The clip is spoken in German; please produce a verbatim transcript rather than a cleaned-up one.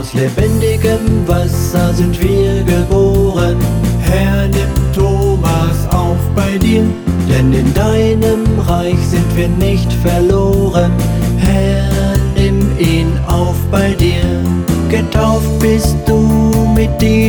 Aus lebendigem Wasser sind wir geboren. Herr, nimm Thomas auf bei dir, Denn in deinem Reich sind wir nicht verloren. Herr, nimm ihn auf bei dir. Getauft bist du mit dir.